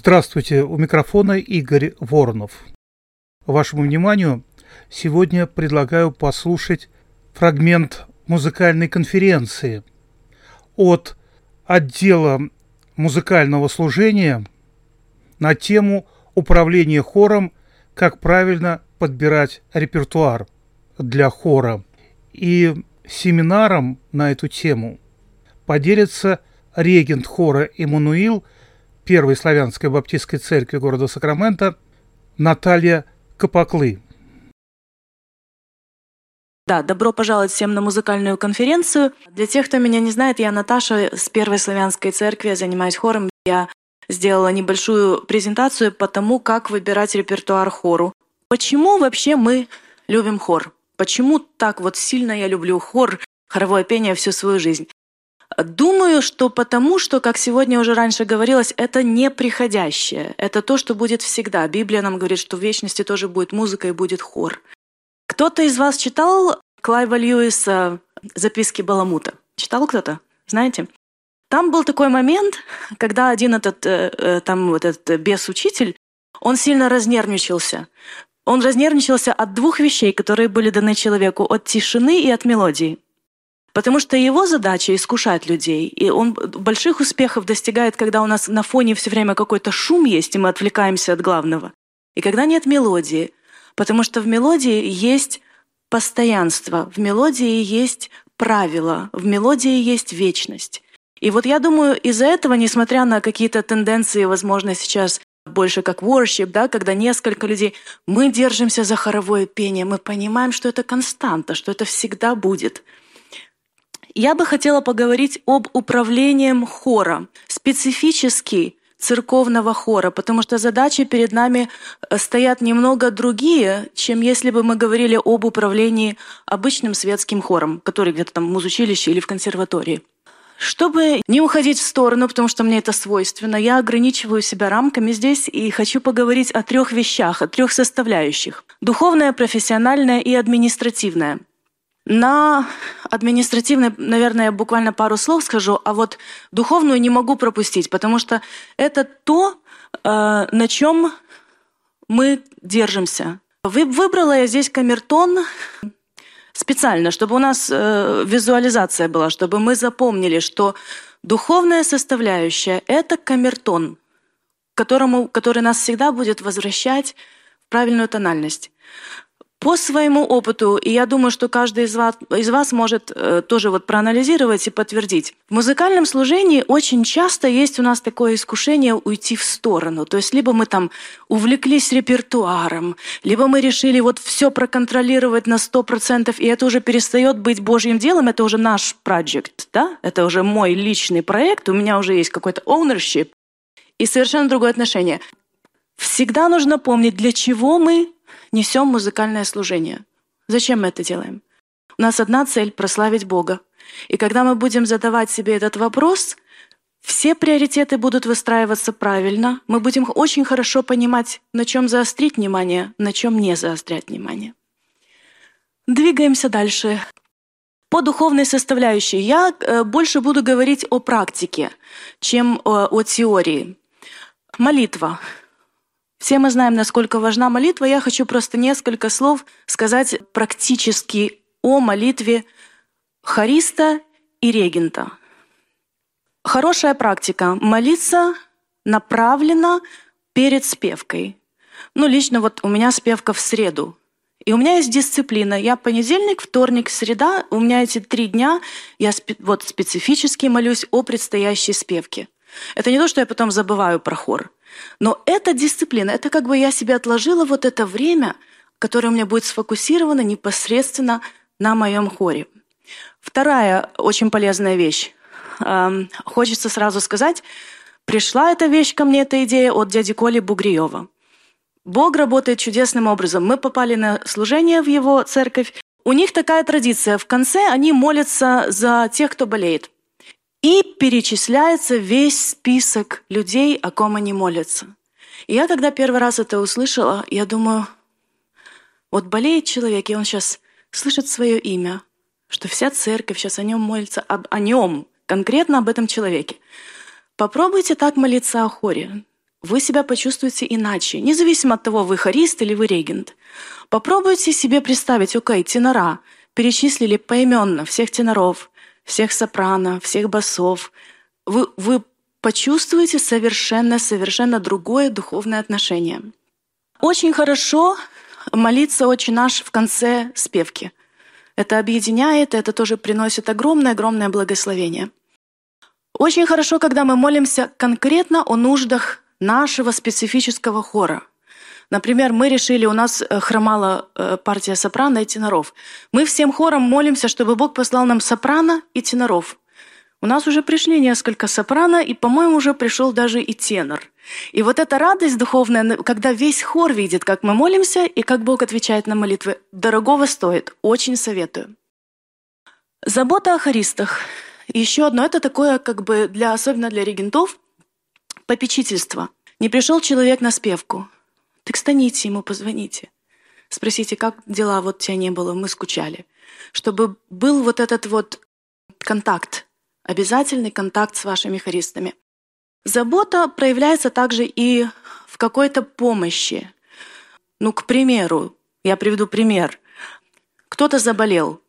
Здравствуйте, у микрофона Игорь Воронов. Вашему вниманию сегодня предлагаю послушать фрагмент музыкальной конференции от отдела музыкального служения на тему управления хором, как правильно подбирать репертуар для хора. И семинаром на эту тему поделится регент хора «Эммануил» Первой славянской баптистской церкви города Сакраменто Наталья Капаклы. Да, добро пожаловать всем на музыкальную конференцию. Для тех, кто меня не знает, я Наташа с Первой славянской церкви, я занимаюсь хором. Я сделала небольшую презентацию по тому, как выбирать репертуар хору. Почему вообще мы любим хор? Почему так вот сильно я люблю хор, хоровое пение всю свою жизнь? Думаю, что потому, что, как сегодня уже раньше говорилось, это неприходящее. Это то, что будет всегда. Библия нам говорит, что в вечности тоже будет музыка и будет хор. Кто-то из вас читал Клайва Льюиса «Записки Баламута»? Читал кто-то? Знаете? Там был такой момент, когда один этот бес-учитель, он сильно разнервничался. Он разнервничался от двух вещей, которые были даны человеку: от тишины и от мелодии. Потому что его задача — искушать людей. И он больших успехов достигает, когда у нас на фоне все время какой-то шум есть, и мы отвлекаемся от главного. И когда нет мелодии. Потому что в мелодии есть постоянство, в мелодии есть правила, в мелодии есть вечность. И вот я думаю, из-за этого, несмотря на какие-то тенденции, возможно, сейчас больше как worship, да, когда несколько людей, мы держимся за хоровое пение, мы понимаем, что это константа, что это всегда будет. Я бы хотела поговорить об управлении хором, специфически церковного хора, потому что задачи перед нами стоят немного другие, чем если бы мы говорили об управлении обычным светским хором, который где-то там в музучилище или в консерватории. Чтобы не уходить в сторону, потому что мне это свойственно, я ограничиваю себя рамками здесь и хочу поговорить о трех вещах, о трех составляющих: духовная, профессиональная и административная. На административной, наверное, я буквально пару слов скажу, а вот духовную не могу пропустить, потому что это то, на чем мы держимся. Выбрала я здесь камертон специально, чтобы у нас визуализация была, чтобы мы запомнили, что духовная составляющая — это камертон, который нас всегда будет возвращать в правильную тональность. По своему опыту, и я думаю, что каждый из вас может тоже вот проанализировать и подтвердить, в музыкальном служении очень часто есть у нас такое искушение уйти в сторону. То есть либо мы там увлеклись репертуаром, либо мы решили вот все проконтролировать на 100%, и это уже перестает быть Божьим делом, это уже наш проект, да? Это уже мой личный проект, у меня уже есть какой-то ownership и совершенно другое отношение. Всегда нужно помнить, для чего мы несем музыкальное служение. Зачем мы это делаем? У нас одна цель — прославить Бога. И когда мы будем задавать себе этот вопрос, все приоритеты будут выстраиваться правильно. Мы будем очень хорошо понимать, на чем заострить внимание, на чем не заострять внимание. Двигаемся дальше. По духовной составляющей я больше буду говорить о практике, чем о теории. Молитва. Все мы знаем, насколько важна молитва. Я хочу просто несколько слов сказать практически о молитве хориста и регента. Хорошая практика — молиться направленно перед спевкой. Лично вот у меня спевка в среду. И у меня есть дисциплина. Я понедельник, вторник, среда. У меня эти 3 дня я специфически молюсь о предстоящей спевке. Это не то, что я потом забываю про хор. Но это дисциплина, это как бы я себе отложила вот это время, которое у меня будет сфокусировано непосредственно на моем хоре. Вторая очень полезная вещь. Хочется сразу сказать, пришла эта вещь ко мне, эта идея, от дяди Коли Бугриева. Бог работает чудесным образом. Мы попали на служение в его церковь. У них такая традиция. В конце они молятся за тех, кто болеет. И перечисляется весь список людей, о ком они молятся. И я, когда первый раз это услышала, я думаю, вот болеет человек, и он сейчас слышит свое имя, что вся церковь сейчас о нем молится, о нем, конкретно об этом человеке. Попробуйте так молиться о хоре. вы себя почувствуете иначе, независимо от того, вы хорист или вы регент. Попробуйте себе представить, тенора, перечислили поименно всех теноров, всех сопрано, всех басов. Вы почувствуете совершенно другое духовное отношение. Очень хорошо молиться «Отче наш» в конце спевки. Это объединяет, это тоже приносит огромное благословение. Очень хорошо, когда мы молимся конкретно о нуждах нашего специфического хора. Например, мы решили, у нас хромала партия сопрано и теноров. Мы всем хором молимся, чтобы Бог послал нам сопрано и теноров. У нас уже пришли несколько сопрано, и, по-моему, уже пришел даже и тенор. И вот эта радость духовная, когда весь хор видит, как мы молимся, и как Бог отвечает на молитвы, дорогого стоит. Очень советую. Забота о хористах. Еще одно, это такое, особенно для регентов, попечительство. Не пришел человек на спевку. Так станите ему, позвоните. Спросите, как дела, тебя не было, мы скучали. Чтобы был этот контакт, обязательный контакт с вашими хористами. Забота проявляется также и в какой-то помощи. К примеру, я приведу пример. Кто-то заболел,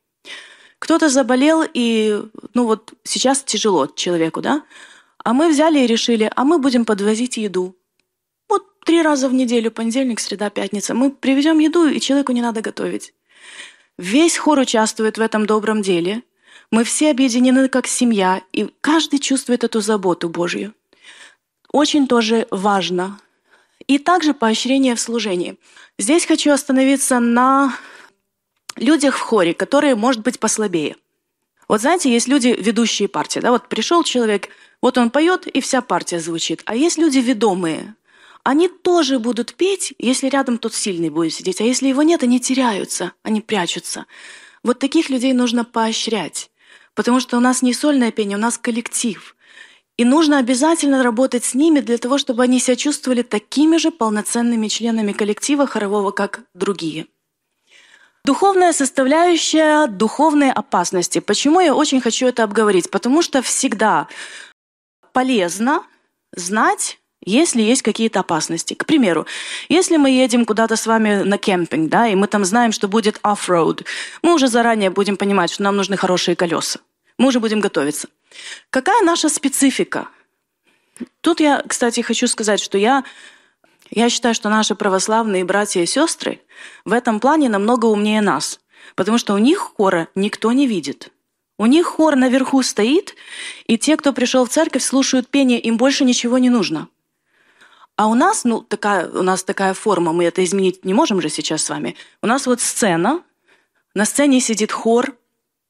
и сейчас тяжело человеку, да? А мы взяли и решили, мы будем подвозить еду. 3 раза в неделю, понедельник, среда, пятница. Мы привезем еду, и человеку не надо готовить. Весь хор участвует в этом добром деле. Мы все объединены как семья, и каждый чувствует эту заботу Божью. Очень тоже важно. И также поощрение в служении. Здесь хочу остановиться на людях в хоре, которые, может быть, послабее. Знаете, есть люди, ведущие партии. Да? Пришел человек, он поет, и вся партия звучит. А есть люди ведомые. Они тоже будут петь, если рядом тот сильный будет сидеть. А если его нет, они теряются, они прячутся. Таких людей нужно поощрять. Потому что у нас не сольное пение, у нас коллектив. И нужно обязательно работать с ними для того, чтобы они себя чувствовали такими же полноценными членами коллектива хорового, как другие. Духовная составляющая, духовные опасности. Почему я очень хочу это обговорить? Потому что всегда полезно знать, если есть какие-то опасности. К примеру, если мы едем куда-то с вами на кемпинг, да, и мы там знаем, что будет off-road, мы уже заранее будем понимать, что нам нужны хорошие колеса. Мы уже будем готовиться. Какая наша специфика? Тут я, кстати, хочу сказать, что я считаю, что наши православные братья и сестры в этом плане намного умнее нас, потому что у них хора никто не видит. У них хор наверху стоит, и те, кто пришел в церковь, слушают пение, им больше ничего не нужно. А у нас, такая форма, мы это изменить не можем же сейчас с вами. У нас сцена, на сцене сидит хор,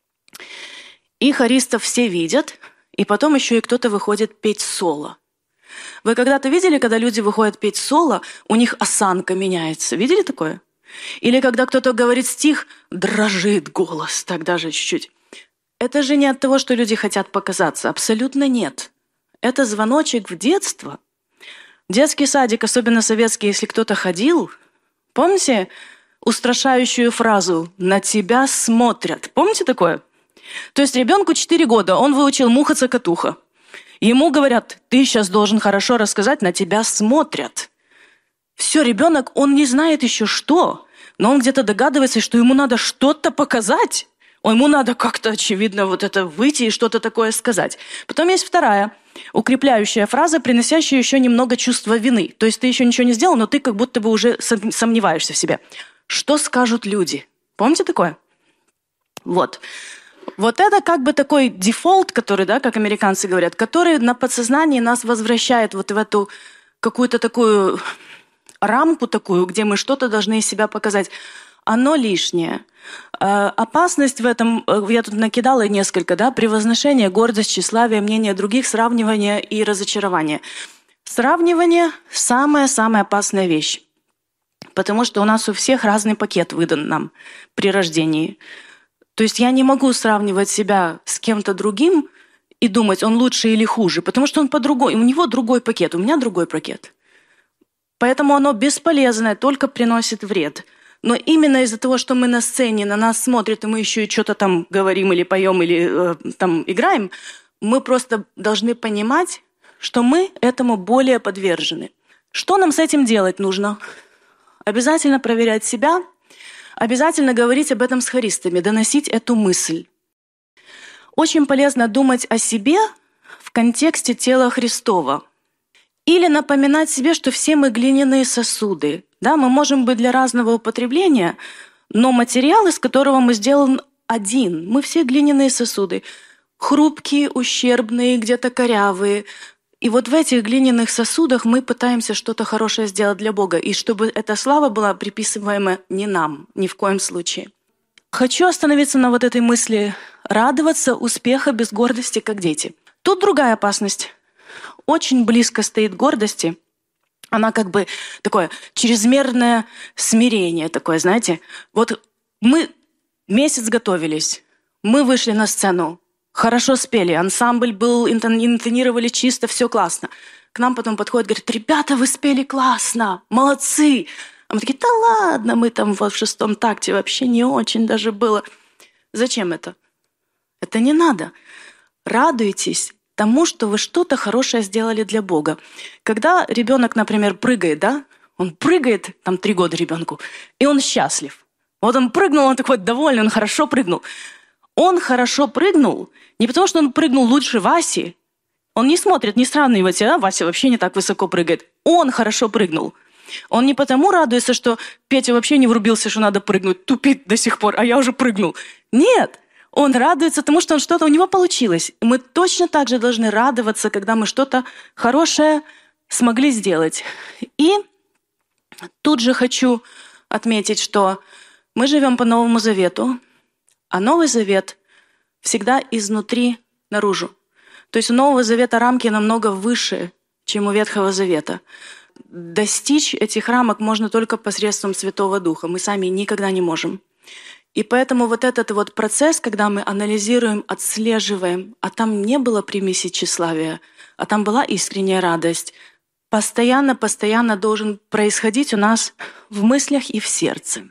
и хористов все видят, и потом еще и кто-то выходит петь соло. Вы когда-то видели, когда люди выходят петь соло, у них осанка меняется? Видели такое? Или когда кто-то говорит стих, дрожит голос, так даже чуть-чуть. Это же не от того, что люди хотят показаться. Абсолютно нет. Это звоночек в детство. Детский садик, особенно советский, если кто-то ходил, помните устрашающую фразу «на тебя смотрят»? Помните такое? То есть ребенку 4 года, он выучил муха-цокотуха. Ему говорят, ты сейчас должен хорошо рассказать, на тебя смотрят. Все, ребенок, он не знает еще что, но он где-то догадывается, что ему надо что-то показать. Ему надо как-то, очевидно, выйти и что-то такое сказать. Потом есть вторая, укрепляющая фраза, приносящая еще немного чувства вины. То есть ты еще ничего не сделал, но ты как будто бы уже сомневаешься в себе. Что скажут люди? Помните такое? Вот это такой дефолт, который, да, как американцы говорят, который на подсознании нас возвращает в эту какую-то такую рамку такую, где мы что-то должны из себя показать. Оно лишнее. Опасность в этом, я тут накидала несколько, да, превозношение, гордость, тщеславие, мнение других, сравнивание и разочарование. Сравнивание – самая опасная вещь, потому что у нас у всех разный пакет выдан нам при рождении. То есть я не могу сравнивать себя с кем-то другим и думать, он лучше или хуже, потому что он по-другому, у него другой пакет, у меня другой пакет. Поэтому оно бесполезное, только приносит вред. Но именно из-за того, что мы на сцене, на нас смотрят, и мы еще и что-то там говорим или поем, или там играем, мы просто должны понимать, что мы этому более подвержены. Что нам с этим делать нужно? Обязательно проверять себя, обязательно говорить об этом с хористами, доносить эту мысль. Очень полезно думать о себе в контексте тела Христова. Или напоминать себе, что все мы глиняные сосуды. Да, мы можем быть для разного употребления, но материал, из которого мы сделан, один. Мы все глиняные сосуды. Хрупкие, ущербные, где-то корявые. И вот в этих глиняных сосудах мы пытаемся что-то хорошее сделать для Бога. И чтобы эта слава была приписываема не нам, ни в коем случае. Хочу остановиться на вот этой мысли. Радоваться успеха без гордости, как дети. Тут другая опасность. Очень близко стоит гордости. Она как бы такое чрезмерное смирение такое, знаете. Вот мы месяц готовились, мы вышли на сцену, хорошо спели, ансамбль был, интонировали чисто, все классно. К нам потом подходят, говорят: ребята, вы спели классно, молодцы. А мы такие: да ладно, мы там в шестом такте вообще не очень даже было. Зачем это? Это не надо. Радуйтесь тому, что вы что-то хорошее сделали для Бога. Когда ребенок, например, прыгает, да, он прыгает, там 3 года ребенку, и он счастлив. Вот он прыгнул, он такой довольный, он хорошо прыгнул. Он хорошо прыгнул не потому, что он прыгнул лучше Васи. Он не смотрит, не сравнивает себя, Вася вообще не так высоко прыгает. Он хорошо прыгнул. Он не потому радуется, что Петя вообще не врубился, что надо прыгнуть, тупит до сих пор, а я уже прыгнул. Нет! Он радуется тому, что что-то у него получилось. Мы точно так же должны радоваться, когда мы что-то хорошее смогли сделать. И тут же хочу отметить, что мы живем по Новому Завету, а Новый Завет всегда изнутри наружу. То есть у Нового Завета рамки намного выше, чем у Ветхого Завета. Достичь этих рамок можно только посредством Святого Духа. Мы сами никогда не можем. И поэтому вот этот вот процесс, когда мы анализируем, отслеживаем, а там не было примеси тщеславия, а там была искренняя радость, постоянно должен происходить у нас в мыслях и в сердце.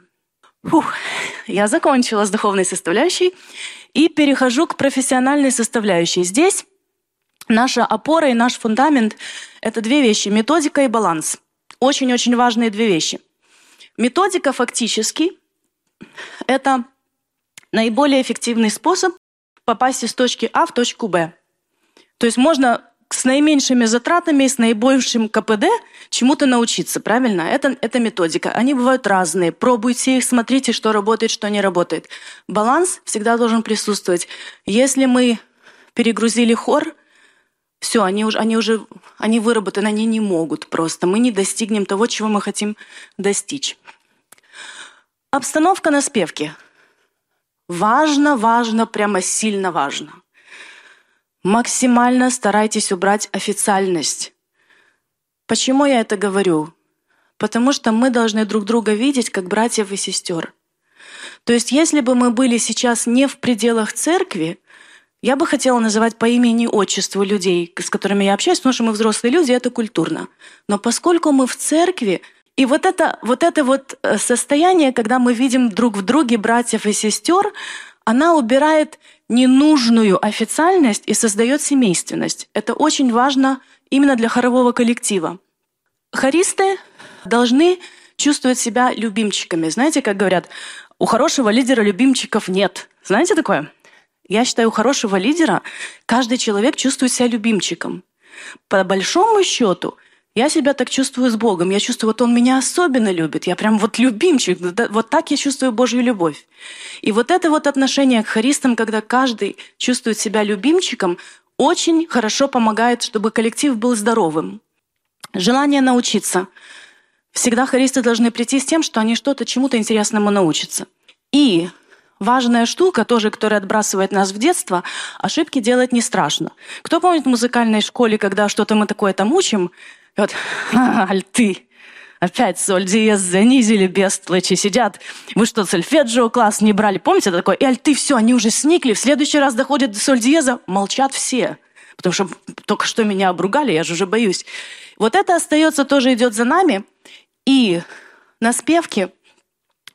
Я закончила с духовной составляющей и перехожу к профессиональной составляющей. Здесь наша опора и наш фундамент — это 2 вещи — методика и баланс. Очень-очень важные 2 вещи. Методика фактически — это наиболее эффективный способ попасть из точки А в точку Б. То есть можно с наименьшими затратами и с наибольшим КПД чему-то научиться, правильно? Это методика. Они бывают разные. Пробуйте их, смотрите, что работает, что не работает. Баланс всегда должен присутствовать. Если мы перегрузили хор, все, они выработаны, они не могут просто. Мы не достигнем того, чего мы хотим достичь. Обстановка на спевке. Важно, прямо сильно важно. Максимально старайтесь убрать официальность. Почему я это говорю? Потому что мы должны друг друга видеть как братьев и сестер. То есть если бы мы были сейчас не в пределах церкви, я бы хотела называть по имени, отчеству людей, с которыми я общаюсь, потому что мы взрослые люди, это культурно. Но поскольку мы в церкви, и вот это состояние, когда мы видим друг в друге братьев и сестер, она убирает ненужную официальность и создает семейственность. Это очень важно именно для хорового коллектива. Хористы должны чувствовать себя любимчиками. Знаете, как говорят, у хорошего лидера любимчиков нет. Знаете такое? Я считаю, у хорошего лидера каждый человек чувствует себя любимчиком. По большому счету, я себя так чувствую с Богом. Я чувствую, вот Он меня особенно любит. Я прям вот любимчик. Вот так я чувствую Божью любовь. И вот это вот отношение к хористам, когда каждый чувствует себя любимчиком, очень хорошо помогает, чтобы коллектив был здоровым. Желание научиться. Всегда хористы должны прийти с тем, что они чему-то интересному научатся. И важная штука, тоже, которая отбрасывает нас в детство, ошибки делать не страшно. Кто помнит в музыкальной школе, когда что-то мы такое там учим, и вот альты, опять соль диез занизили, бестлычи сидят. Вы что, сольфеджио класс не брали? Помните это такое? И альты, все, они уже сникли, в следующий раз доходят до соль диеза, молчат все. Потому что только что меня обругали, я же уже боюсь. Вот это остается, тоже идет за нами. И на спевке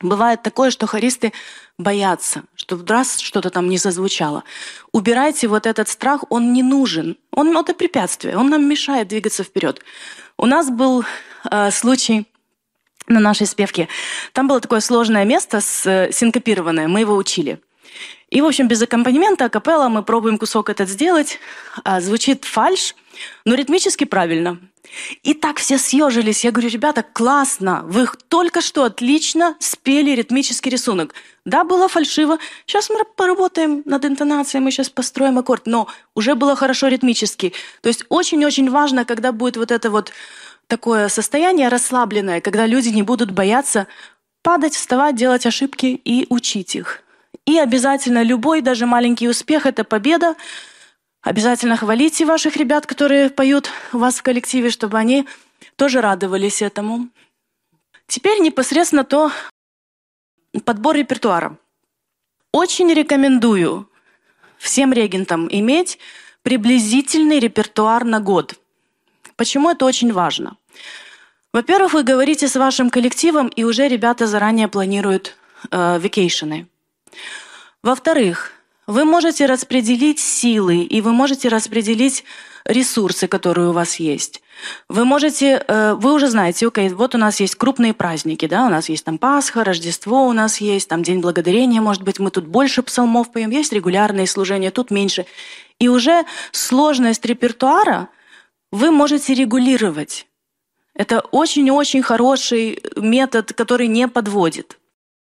Бывает такое, что хористы боятся, что в раз что-то там не зазвучало. Убирайте вот этот страх, он не нужен. Это препятствие, он нам мешает двигаться вперед. У нас был случай на нашей спевке. Там было такое сложное место, синкопированное, мы его учили. И, в общем, без аккомпанемента, акапелла, мы пробуем кусок этот сделать. Звучит фальшь, но ритмически правильно. И так все съежились. Я говорю, ребята, классно, вы только что отлично спели ритмический рисунок. Да, было фальшиво. Сейчас мы поработаем над интонацией, мы сейчас построим аккорд. Но уже было хорошо ритмически. То есть очень-очень важно, когда будет вот это вот такое состояние расслабленное, когда люди не будут бояться падать, вставать, делать ошибки и учить их. И обязательно любой, даже маленький успех – это победа. Обязательно хвалите ваших ребят, которые поют у вас в коллективе, чтобы они тоже радовались этому. Теперь непосредственно подбор репертуара. Очень рекомендую всем регентам иметь приблизительный репертуар на год. Почему это очень важно? Во-первых, вы говорите с вашим коллективом, и уже ребята заранее планируют вакейшены. Во-вторых, вы можете распределить силы, и вы можете распределить ресурсы, которые у вас есть. Вы уже знаете, окей, вот у нас есть крупные праздники, да, у нас есть там Пасха, Рождество у нас есть, там День Благодарения, может быть, мы тут больше псалмов поем, есть регулярные служения, тут меньше. И уже сложность репертуара вы можете регулировать. Это очень-очень хороший метод, который не подводит.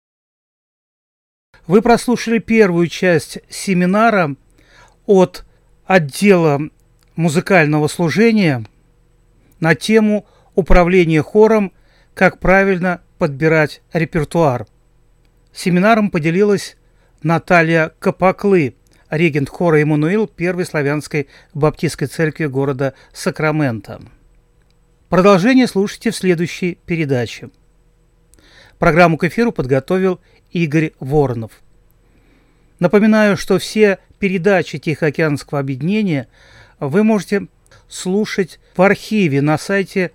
Вы прослушали первую часть семинара от отдела музыкального служения на тему управления хором, как правильно подбирать репертуар. Семинаром поделилась Наталья Капаклы, регент хора «Эммануил» Первой славянской баптистской церкви города Сакраменто. Продолжение слушайте в следующей передаче. Программу к эфиру подготовил Игорь Воронов. Напоминаю, что все передачи Тихоокеанского объединения вы можете слушать в архиве на сайте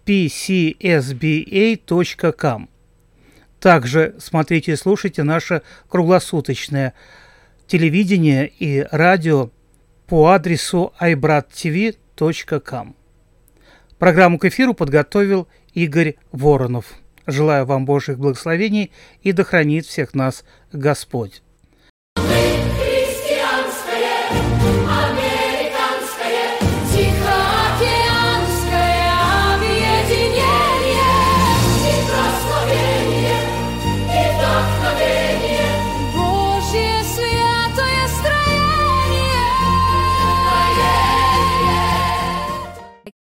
pcsba.com. Также смотрите и слушайте наше круглосуточное телевидение и радио по адресу ibrat.tv.com. Программу к эфиру подготовил Игорь Воронов. Желаю вам Божьих благословений и да хранит всех нас Господь.